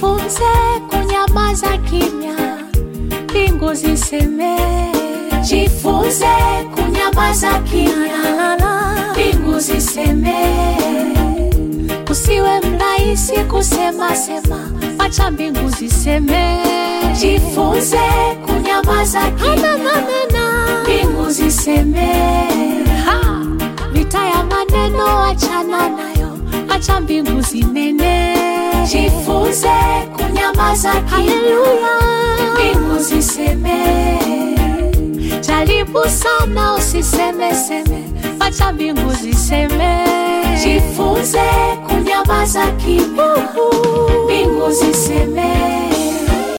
Jifunze kunyamaza kimya, mbingu ziseme. Jifunze kunyamaza kimya, mbingu ziseme. Usiwe mrahisi kusema sema, acha mbingu ziseme. Jifunze kunyamaza kimya, mbingu ziseme. Vita ya maneno achana nayo, acha mbingu zinene. Jifunze kunyamaza kimya, mbingu ziseme. Jaribu sana usiseme seme, acha mbingu ziseme. Jifunze kunyamaza kimya, mbingu ziseme.